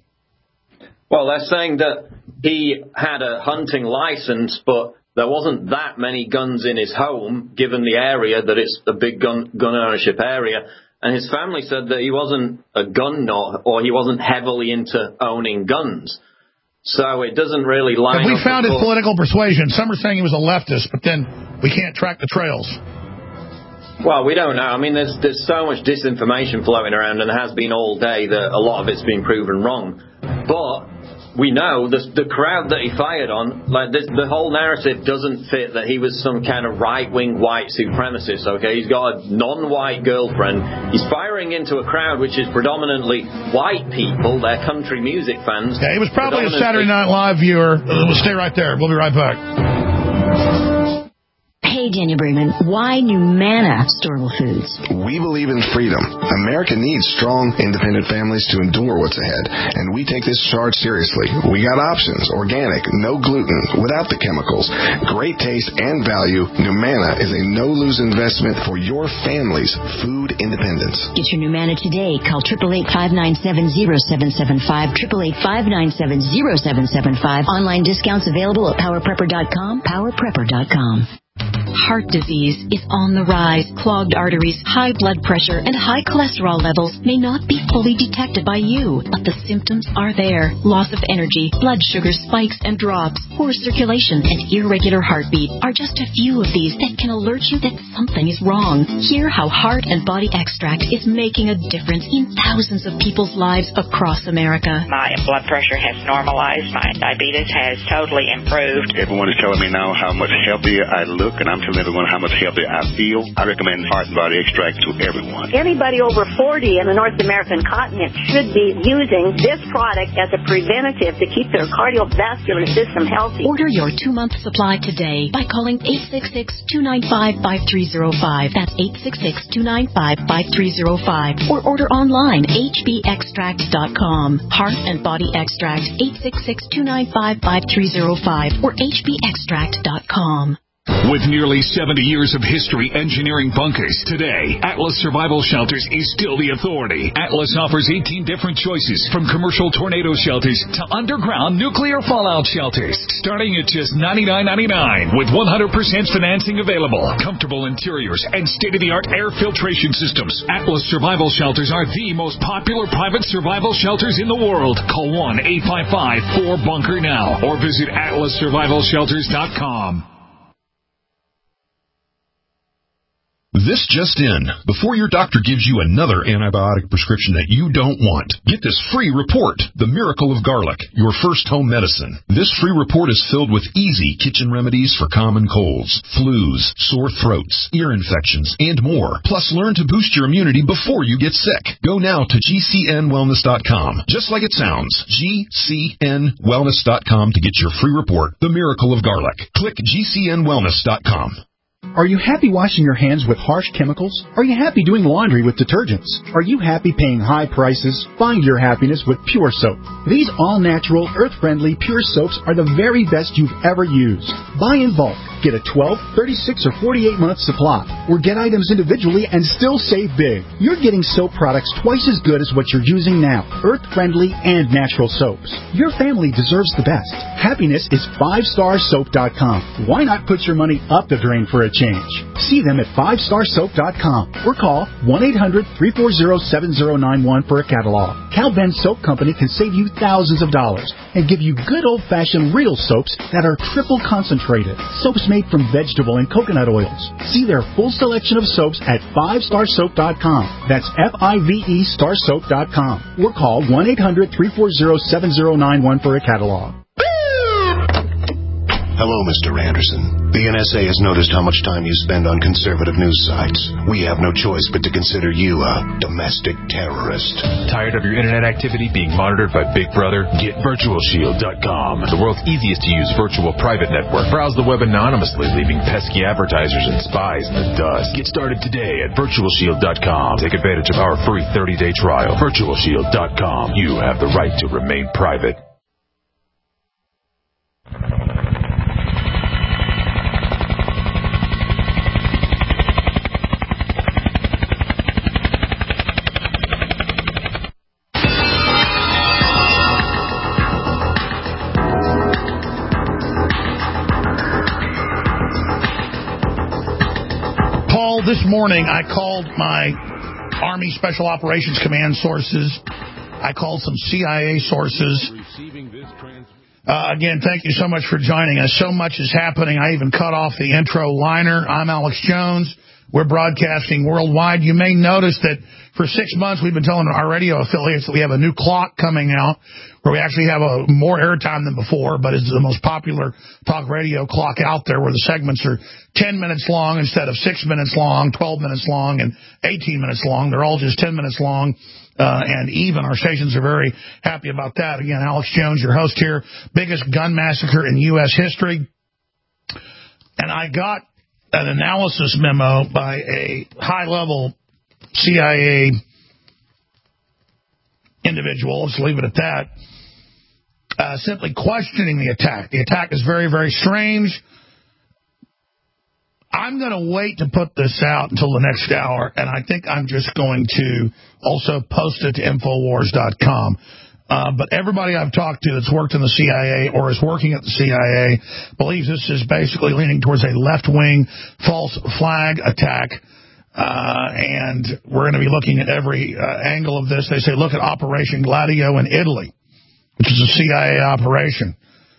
Well, they're saying that he had a hunting license, but there wasn't that many guns in his home, given the area, that it's a big gun ownership area. And his family said that he wasn't a gun nut, or he wasn't heavily into owning guns. So it doesn't really line up. We found his political persuasion. Some are saying he was a leftist, but then we can't track the trails. Well, we don't know. I mean, there's so much disinformation floating around, and there has been all day that a lot of it's been proven wrong. But we know the crowd that he fired on, the whole narrative doesn't fit that he was some kind of right-wing white supremacist, okay? He's got a non-white girlfriend. He's firing into a crowd which is predominantly white people. They're country music fans. Yeah, he was probably a Saturday Night Live viewer. We'll stay right there. We'll be right back. Hey, Daniel Bremen, why Numana Storable Foods? We believe in freedom. America needs strong, independent families to endure what's ahead, and we take this charge seriously. We got options: organic, no gluten, without the chemicals, great taste and value. Numana is a no-lose investment for your family's food independence. Get your Numana today. Call 888-597-0775, 888-597-0775. Online discounts available at PowerPrepper.com, PowerPrepper.com. Heart disease is on the rise. Clogged arteries, high blood pressure, and high cholesterol levels may not be fully detected by you, but the symptoms are there. Loss of energy, blood sugar spikes and drops, poor circulation, and irregular heartbeat are just a few of these that can alert you that something is wrong. Hear how Heart and Body Extract is making a difference in thousands of people's lives across America. My blood pressure has normalized. My diabetes has totally improved. Everyone is telling me now how much healthier I look, and I'm telling everyone how much healthier I feel. I recommend Heart and Body Extract to everyone. Anybody over 40 in the North American continent should be using this product as a preventative to keep their cardiovascular system healthy. Order your 2-month supply today by calling 866-295-5305. That's 866-295-5305. Or order online, hbextract.com. Heart and Body Extract, 866-295-5305 or hbextract.com. With nearly 70 years of history engineering bunkers, today, Atlas Survival Shelters is still the authority. Atlas offers 18 different choices, from commercial tornado shelters to underground nuclear fallout shelters, starting at just $99.99 with 100% financing available. Comfortable interiors and state-of-the-art air filtration systems. Atlas Survival Shelters are the most popular private survival shelters in the world. Call 1-855-4BUNKER now or visit atlassurvivalshelters.com. This just in. Before your doctor gives you another antibiotic prescription that you don't want, get this free report, The Miracle of Garlic, your first home medicine. This free report is filled with easy kitchen remedies for common colds, flus, sore throats, ear infections, and more. Plus, learn to boost your immunity before you get sick. Go now to GCNwellness.com. Just like it sounds, GCNwellness.com to get your free report, The Miracle of Garlic. Click GCNwellness.com. Are you happy washing your hands with harsh chemicals? Are you happy doing laundry with detergents? Are you happy paying high prices? Find your happiness with Pure Soap. These all-natural, earth-friendly Pure Soaps are the very best you've ever used. Buy in bulk. Get a 12, 36, or 48-month supply. Or get items individually and still save big. You're getting soap products twice as good as what you're using now. Earth-friendly and natural soaps. Your family deserves the best. Happiness is 5starsoap.com. Why not put your money up the drain for a change? See them at 5starsoap.com or call 1-800-340-7091 for a catalog. Cal Ben Soap Company can save you thousands of dollars and give you good old-fashioned real soaps that are triple concentrated. Soaps made from vegetable and coconut oils. See their full selection of soaps at 5starsoap.com. That's FIVE starsoap.com or call 1-800-340-7091 for a catalog. Hello, Mr. Anderson. The NSA has noticed how much time you spend on conservative news sites. We have no choice but to consider you a domestic terrorist. Tired of your internet activity being monitored by Big Brother? Get VirtualShield.com, the world's easiest to use virtual private network. Browse the web anonymously, leaving pesky advertisers and spies in the dust. Get started today at VirtualShield.com. Take advantage of our free 30-day trial. VirtualShield.com. You have the right to remain private. This morning, I called my Army Special Operations Command sources. I called some CIA sources. Again, thank you so much for joining us. So much is happening. I even cut off the intro liner. I'm Alex Jones. We're broadcasting worldwide. You may notice that for 6 months, we've been telling our radio affiliates that we have a new clock coming out where we actually have more airtime than before, but it's the most popular talk radio clock out there where the segments are 10 minutes long instead of 6 minutes long, 12 minutes long, and 18 minutes long. They're all just 10 minutes long and even. Our stations are very happy about that. Again, Alex Jones, your host here. Biggest gun massacre in U.S. history. And I got an analysis memo by a high-level CIA individual, let's leave it at that, simply questioning the attack. The attack is very, very strange. I'm going to wait to put this out until the next hour, and I think I'm just going to also post it to Infowars.com. But everybody I've talked to that's worked in the CIA or is working at the CIA believes this is basically leaning towards a left-wing false flag attack. And we're going to be looking at every angle of this. They say, look at Operation Gladio in Italy, which is a CIA operation.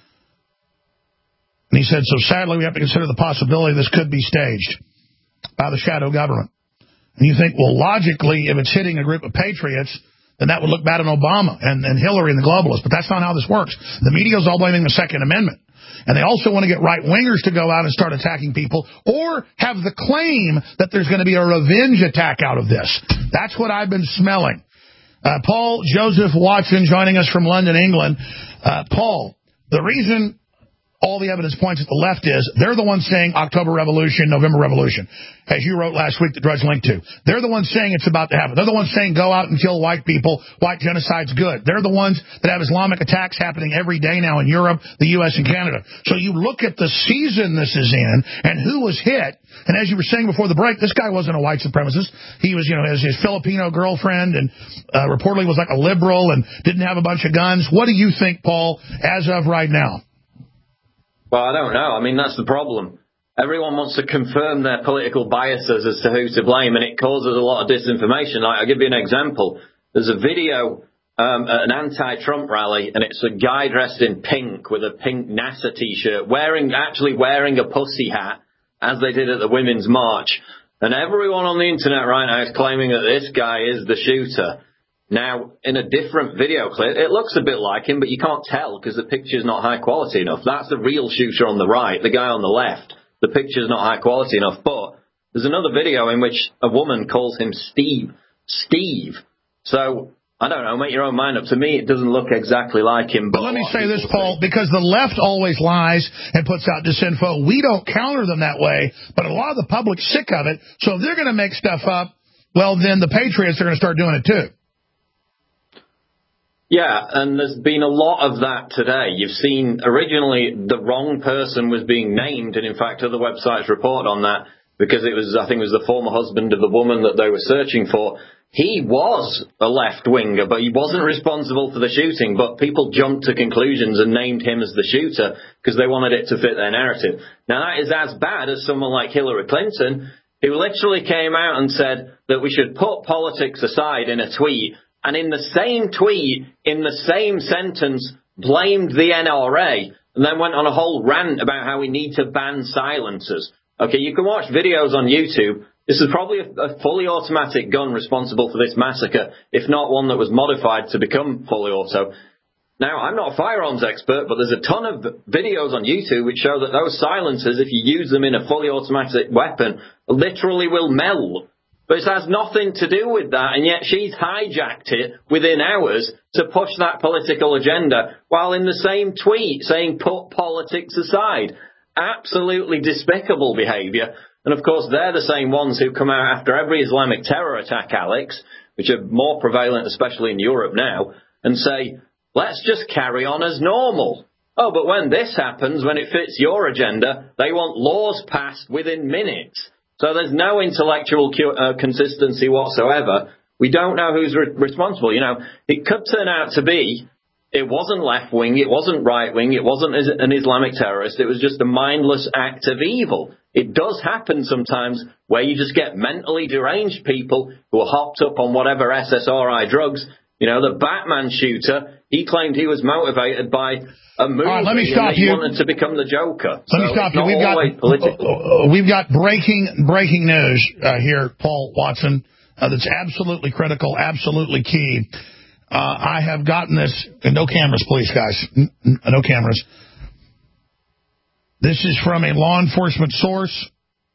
And he said, so sadly, we have to consider the possibility this could be staged by the shadow government. And you think, well, logically, if it's hitting a group of patriots, then that would look bad on Obama and Hillary and the globalists. But that's not how this works. The media is all blaming the Second Amendment. And they also want to get right-wingers to go out and start attacking people or have the claim that there's going to be a revenge attack out of this. That's what I've been smelling. Paul Joseph Watson joining us from London, England. Paul, the reason all the evidence points at the left is they're the ones saying October Revolution, November Revolution, as you wrote last week that Drudge linked to. They're the ones saying it's about to happen. They're the ones saying go out and kill white people. White genocide's good. They're the ones that have Islamic attacks happening every day now in Europe, the U.S., and Canada. So you look at the season this is in and who was hit. And as you were saying before the break, this guy wasn't a white supremacist. He was, his Filipino girlfriend and reportedly was like a liberal and didn't have a bunch of guns. What do you think, Paul, as of right now? Well, I don't know. I mean, that's the problem. Everyone wants to confirm their political biases as to who's to blame, and it causes a lot of disinformation. I'll give you an example. There's a video at an anti-Trump rally, and it's a guy dressed in pink with a pink NASA T-shirt, actually wearing a pussy hat, as they did at the Women's March. And everyone on the internet right now is claiming that this guy is the shooter. Now, in a different video clip, it looks a bit like him, but you can't tell because the picture's not high quality enough. That's the real shooter on the right, the guy on the left. The picture's not high quality enough. But there's another video in which a woman calls him Steve. So, I don't know, make your own mind up. To me, it doesn't look exactly like him. But let me say this, Paul, because the left always lies and puts out disinfo. We don't counter them that way, but a lot of the public's sick of it. So if they're going to make stuff up, well, then the patriots are going to start doing it too. Yeah, and there's been a lot of that today. You've seen originally the wrong person was being named, and in fact other websites report on that because I think it was the former husband of the woman that they were searching for. He was a left-winger, but he wasn't responsible for the shooting, but people jumped to conclusions and named him as the shooter because they wanted it to fit their narrative. Now that is as bad as someone like Hillary Clinton, who literally came out and said that we should put politics aside in a tweet, and in the same tweet, in the same sentence, blamed the NRA, and then went on a whole rant about how we need to ban silencers. Okay, you can watch videos on YouTube. This is probably a fully automatic gun responsible for this massacre, if not one that was modified to become fully auto. Now, I'm not a firearms expert, but there's a ton of videos on YouTube which show that those silencers, if you use them in a fully automatic weapon, literally will melt. But it has nothing to do with that, and yet she's hijacked it within hours to push that political agenda, while in the same tweet saying put politics aside. Absolutely despicable behaviour. And of course, they're the same ones who come out after every Islamic terror attack, Alex, which are more prevalent, especially in Europe now, and say, let's just carry on as normal. Oh, but when this happens, when it fits your agenda, they want laws passed within minutes. So there's no intellectual consistency whatsoever. We don't know who's responsible. It could turn out to be it wasn't left-wing, it wasn't right-wing, it wasn't an Islamic terrorist, it was just a mindless act of evil. It does happen sometimes where you just get mentally deranged people who are hopped up on whatever SSRI drugs. The Batman shooter, he claimed he was motivated by a movie. All right, let me stop you. He wanted to become the Joker. Let me stop you. We've got breaking news here, Paul Watson, that's absolutely critical, absolutely key. I have gotten this, and no cameras, please, guys. No cameras. This is from a law enforcement source.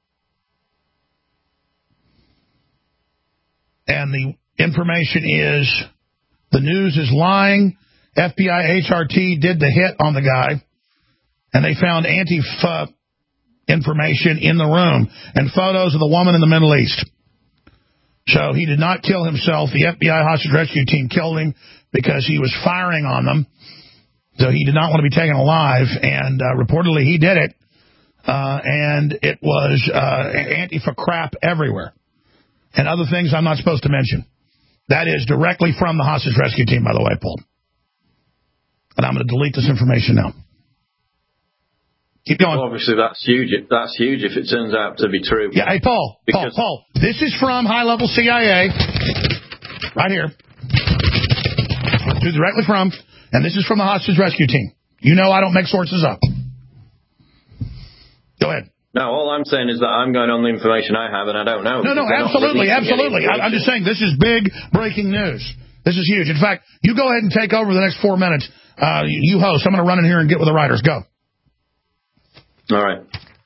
And the information is, the news is lying. FBI HRT did the hit on the guy, and they found Antifa information in the room and photos of the woman in the Middle East. So he did not kill himself. The FBI hostage rescue team killed him because he was firing on them. So he did not want to be taken alive, and reportedly he did it. And it was Antifa crap everywhere. And other things I'm not supposed to mention. That is directly from the hostage rescue team, by the way, Paul. And I'm going to delete this information now. Keep going. Well, obviously, that's huge. That's huge if it turns out to be true. Yeah, hey, Paul, this is from high-level CIA, right here. This is directly from, and this is from the hostage rescue team. You know I don't make sources up. Go ahead. No, all I'm saying is that I'm going on the information I have, and I don't know. No, absolutely. I'm just saying this is big breaking news. This is huge. In fact, you go ahead and take over the next 4 minutes. You host. I'm going to run in here and get with the writers. Go. All right.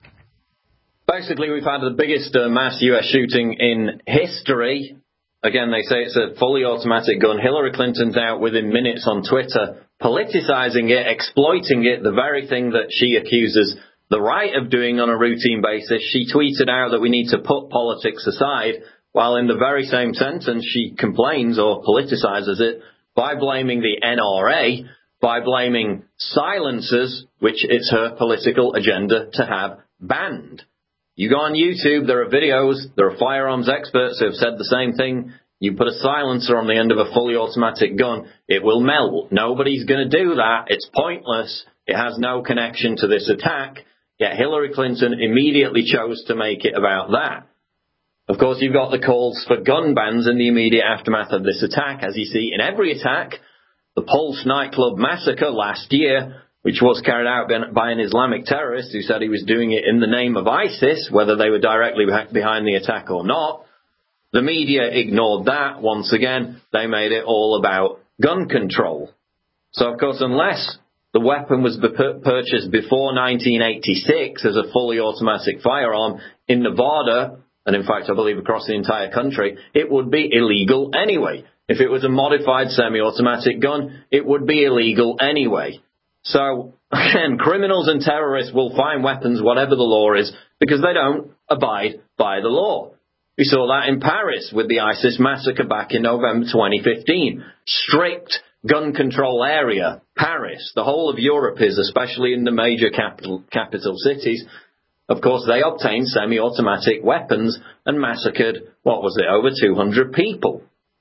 Basically, we've had the biggest mass U.S. shooting in history. Again, they say it's a fully automatic gun. Hillary Clinton's out within minutes on Twitter, politicizing it, exploiting it, the very thing that she accuses the right of doing on a routine basis. She tweeted out that we need to put politics aside, while in the very same sentence she complains or politicizes it by blaming the NRA, by blaming silencers, which it's her political agenda to have banned. You go on YouTube, there are videos, there are firearms experts who have said the same thing. You put a silencer on the end of a fully automatic gun, it will melt. Nobody's going to do that. It's pointless. It has no connection to this attack. Yet Hillary Clinton immediately chose to make it about that. Of course, you've got the calls for gun bans in the immediate aftermath of this attack. As you see in every attack, the Pulse nightclub massacre last year, which was carried out by an Islamic terrorist who said he was doing it in the name of ISIS, whether they were directly behind the attack or not. The media ignored that. Once again, they made it all about gun control. So, of course, unless the weapon was purchased before 1986 as a fully automatic firearm in Nevada, and in fact, I believe across the entire country, it would be illegal anyway. If it was a modified semi-automatic gun, it would be illegal anyway. So, again, criminals and terrorists will find weapons, whatever the law is, because they don't abide by the law. We saw that in Paris with the ISIS massacre back in November 2015. Strict gun control area, Paris. The whole of Europe is, especially in the major capital cities. Of course, they obtained semi-automatic weapons and massacred, over 200 people.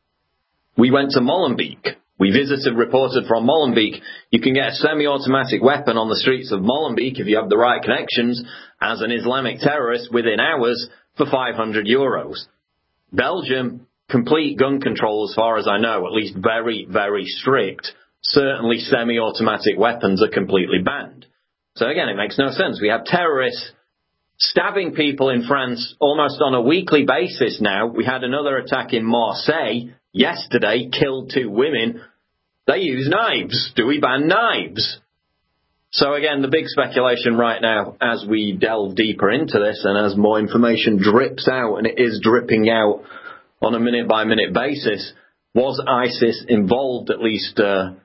We went to Molenbeek. We reported from Molenbeek. You can get a semi-automatic weapon on the streets of Molenbeek if you have the right connections as an Islamic terrorist within hours for €500. Belgium, complete gun control as far as I know, at least very, very strict. Certainly semi-automatic weapons are completely banned. So again, it makes no sense. We have terrorists stabbing people in France almost on a weekly basis now. We had another attack in Marseille yesterday, killed 2 women. They use knives. Do we ban knives? So again, the big speculation right now, as we delve deeper into this and as more information drips out, and it is dripping out on a minute-by-minute basis, was ISIS involved, at least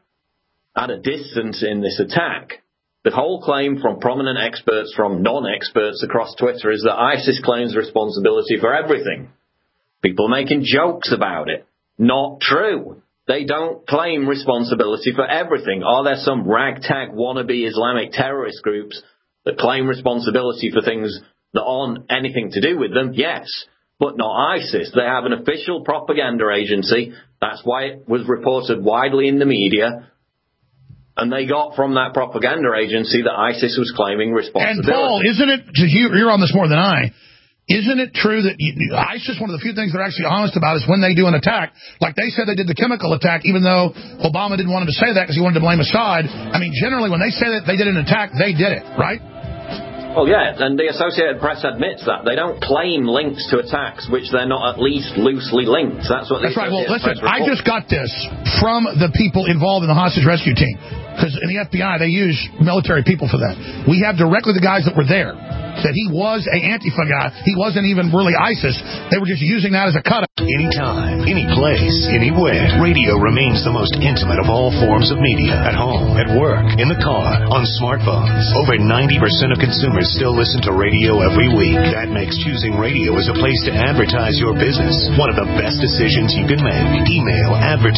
at a distance, in this attack? The whole claim from prominent experts, from non-experts across Twitter, is that ISIS claims responsibility for everything. People making jokes about it. Not true. They don't claim responsibility for everything. Are there some ragtag wannabe Islamic terrorist groups that claim responsibility for things that aren't anything to do with them? Yes, but not ISIS. They have an official propaganda agency. That's why it was reported widely in the media. And they got from that propaganda agency that ISIS was claiming responsibility. And Paul, isn't it, you're on this more than I, isn't it true that ISIS, one of the few things they're actually honest about is when they do an attack, like they said they did the chemical attack, even though Obama didn't want them to say that because he wanted to blame Assad. I mean, generally, when they say that they did an attack, they did it, right? Well, yeah, and the Associated Press admits that. They don't claim links to attacks which they're not at least loosely linked. That's what. That's right. Well, listen, I just got this from the people involved in the hostage rescue team. Because in the FBI, they use military people for that. We have directly the guys that were there. That he was an Antifa guy. He wasn't even really ISIS. They were just using that as a cut-up. Anytime, any place, anywhere. Radio remains the most intimate of all forms of media. At home, at work, in the car, on smartphones. Over 90% of consumers still listen to radio every week. That makes choosing radio as a place to advertise your business one of the best decisions you can make. Email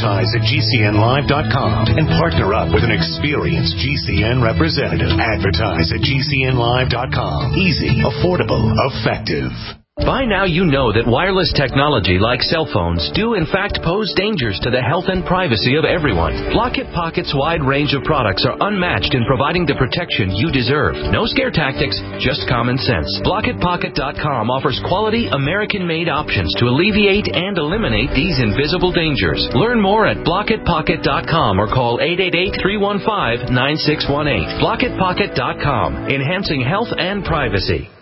advertise@gcnlive.com and partner up with an experienced GCN representative. Advertise@gcnlive.com. Easy, affordable, effective. By now you know that wireless technology like cell phones do in fact pose dangers to the health and privacy of everyone. Block-It Pocket's wide range of products are unmatched in providing the protection you deserve. No scare tactics, just common sense. BlockItPocket.com offers quality American-made options to alleviate and eliminate these invisible dangers. Learn more at BlockItPocket.com or call 888-315-9618. BlockItPocket.com, enhancing health and privacy.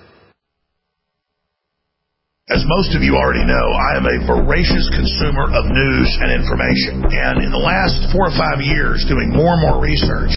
As most of you already know, I am a voracious consumer of news and information. And in the last 4 or 5 years, doing more and more research,